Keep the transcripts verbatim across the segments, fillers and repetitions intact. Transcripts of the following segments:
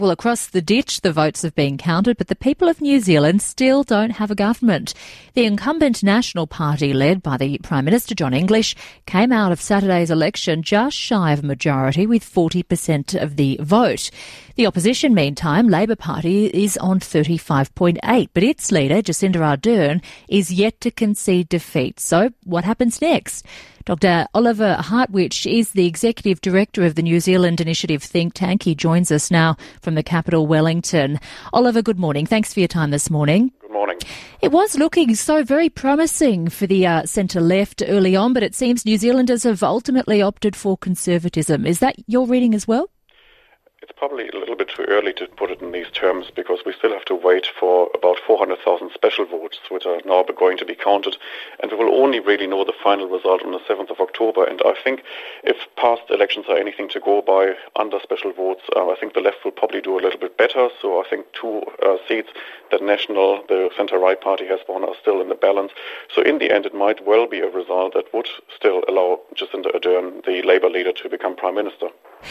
Well, across the ditch, the votes have been counted, but the people of New Zealand still don't have a government. The incumbent National Party, led by the Prime Minister John English, came out of Saturday's election just shy of a majority with forty percent of the vote. The opposition, meantime, Labor Party, is on thirty-five point eight, but its leader, Jacinda Ardern, is yet to concede defeat. So what happens next? Doctor Oliver Hartwich is the Executive Director of the New Zealand Initiative think tank. He joins us now from the capital, Wellington. Oliver, good morning. Thanks for your time this morning. Good morning. It was looking so very promising for the uh, centre-left early on, but it seems New Zealanders have ultimately opted for conservatism. Is that your reading as well? It's probably a little bit too early to put it in these terms because we still have to wait for about four hundred thousand special votes, which are now going to be counted, and we will only really know the final result on the seventh of October. And I think if past elections are anything to go by under special votes, uh, I think the left will probably do a little bit better. So I think two uh, seats that National, the centre-right party, has won are still in the balance. So in the end, it might well be a result that would still allow Jacinda Ardern, the Labour leader, to become Prime Minister.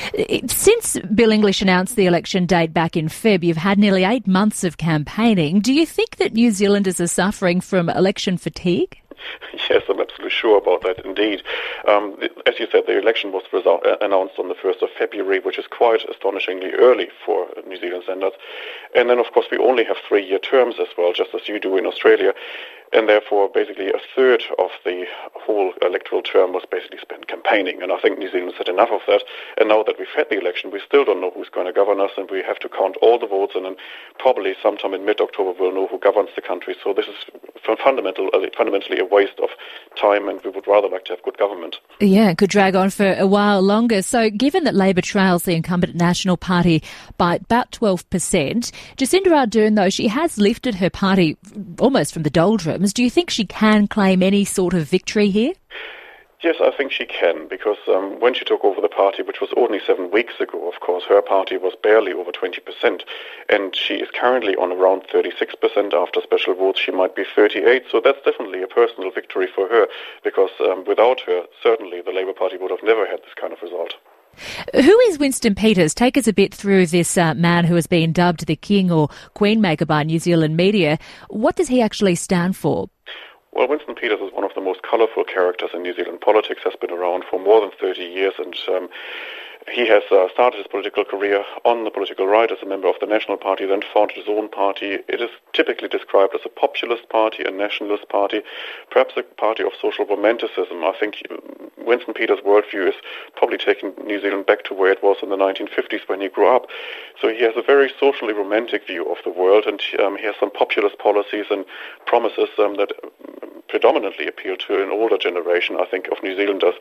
Since Bill English announced the election date back in February, you've had nearly eight months of campaigning. Do you think that New Zealanders are suffering from election fatigue? Yes, I'm absolutely sure about that, indeed. Um, as you said, the election was result, uh, announced on the first of February, which is quite astonishingly early for New Zealand standards. And then, of course, we only have three-year terms as well, just as you do in Australia. And therefore, basically, a third of the whole electoral term was basically spent campaigning. And I think New Zealand's had enough of that. And now that we've had the election, we still don't know who's going to govern us, and we have to count all the votes, and then probably sometime in mid-October we'll know who governs the country. So this is fundamental, uh, fundamentally a waste of time, and we would rather like to have good government. Yeah, it could drag on for a while longer. So given that Labor trails the incumbent National Party by about twelve percent, Jacinda Ardern, though, she has lifted her party almost from the doldrums. Do you think she can claim any sort of victory here? Yes, I think she can, because um, when she took over the party, which was only seven weeks ago, of course, her party was barely over twenty percent, and she is currently on around thirty-six percent after special votes. She might be thirty-eight, so that's definitely a personal victory for her, because um, without her, certainly the Labour Party would have never had this kind of result. Who is Winston Peters? Take us a bit through this uh, man who has been dubbed the King or Queen Maker by New Zealand media. What does he actually stand for? Well, Winston Peters is one of the most colourful characters in New Zealand politics, has been around for more than thirty years, and um, he has uh, started his political career on the political right as a member of the National Party, then founded his own party. It is typically described as a populist party, a nationalist party, perhaps a party of social romanticism. I think Winston Peters' worldview is probably taking New Zealand back to where it was in the nineteen fifties when he grew up. So he has a very socially romantic view of the world, and um, he has some populist policies and promises um, that predominantly appeal to an older generation, I think, of New Zealanders.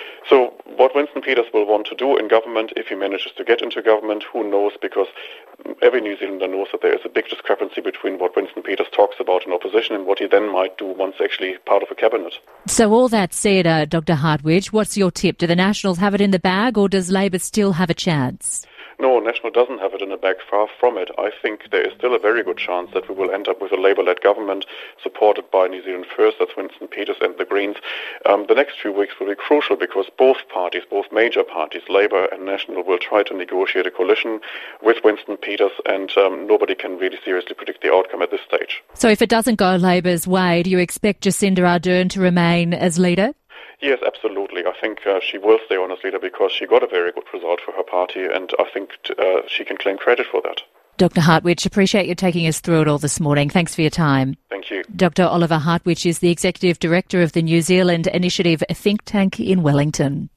So what Winston Peters will want to do in government, if he manages to get into government, who knows, because every New Zealander knows that there is a big discrepancy between what Winston Peters talks about in opposition and what he then might do once actually part of a cabinet. So all that said, uh, Doctor Hartwich, what's your tip? Do the Nationals have it in the bag, or does Labor still have a chance? No, National doesn't have it in the bag, far from it. I think there is still a very good chance that we will end up with a Labour-led government supported by New Zealand First, that's Winston Peters and the Greens. Um, the next few weeks will be crucial because both parties, both major parties, Labour and National, will try to negotiate a coalition with Winston Peters, and um, nobody can really seriously predict the outcome at this stage. So if it doesn't go Labour's way, do you expect Jacinda Ardern to remain as leader? Yes, absolutely. I think uh, she will stay on as leader because she got a very good result for her party, and I think uh, she can claim credit for that. Doctor Hartwich, appreciate you taking us through it all this morning. Thanks for your time. Thank you. Doctor Oliver Hartwich is the Executive Director of the New Zealand Initiative think tank in Wellington.